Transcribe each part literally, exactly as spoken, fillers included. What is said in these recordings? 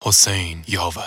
حسین یاور.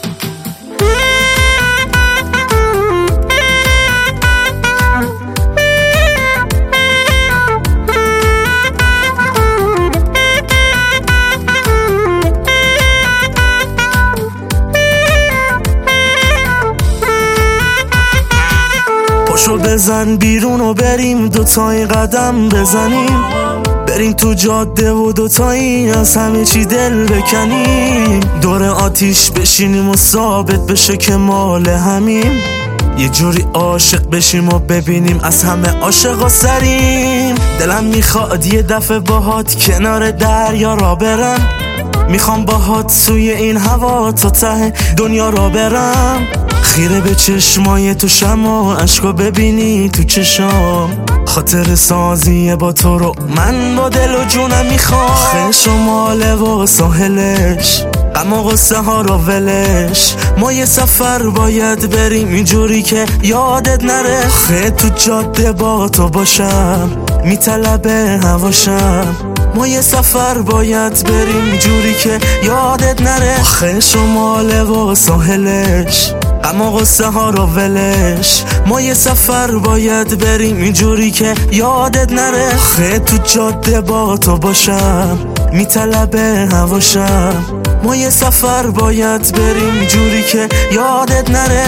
پاشو بزن بیرون و بریم دوتایی قدم بزنیم، بریم تو جاده و دوتایی از همه چی دل بکنیم، دور آتیش بشینیم و ثابت بشه که مال همیم، یه جوری عاشق بشیم و ببینیم از همه عاشقا سریم. دلم میخواد یه دفعه باهات کنار دریا را برم، میخوام باهات سوی این هوا تا ته دنیا را برم، خیره به چشمای تو شما عشقا ببینی تو چشام، خاطر سازی با تو رو من با دل و جونم میخوام. خیلی شماله و ساحلش غم و غصه ها رو ولش، ما یه سفر باید بریم اینجوری که یادت نره، خیلی تو جاده با تو باشم میطلبه هواشم، ما یه سفر باید بریم اینجوری که یادت نره. آخه شماله و ساحلش غم و غصه ها رو ولش، ما یه سفر باید بریم اینجوری که یادت نره، خیلی تو جاده با تو باشم میطلبه هواشم، ما یه سفر باید بریم اینجوری که یادت نره.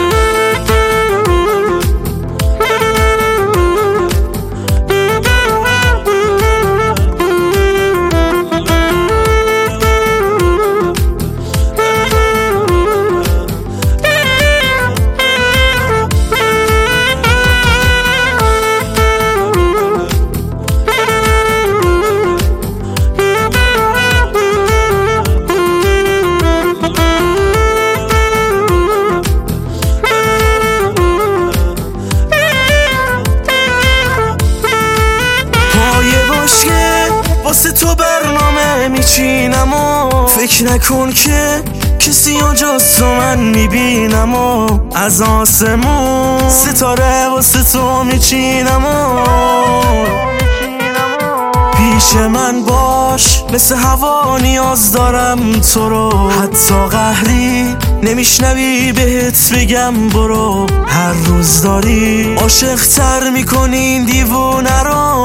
واسه تو برنامه میچینم و فکر نکن که کسی جز تو من میبینم و از آسمون ستاره واسه تو میچینم و پیش من باش مثل هوا نیاز دارم تو رو، حتی قهری نمیشنوی بهت بگم برو، هر روز داری عاشق تر میکنی این دیوونه رو.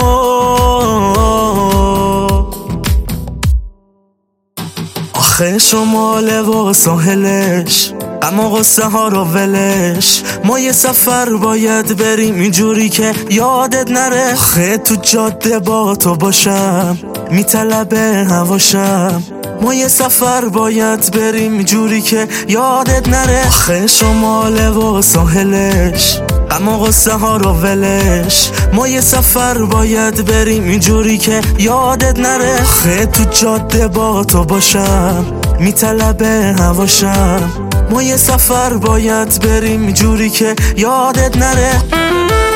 آخه شماله و ساحلش غم و غصه ها رو ولش، ما یه سفر باید بریم اینجوری که یادت نره، آخه تو جاده با تو باشم میطلبه هواشم، ما یه سفر باید بریم اینجوری که یادت نره. آخه شماله و ساحلش غم و غصه ها رو ولش، ما یه سفر باید بریم اینجوری که یادت نره، آخه تو جاده با تو باشم میطلبه هواشم، ما یه سفر باید بریم اینجوری که یادت نره.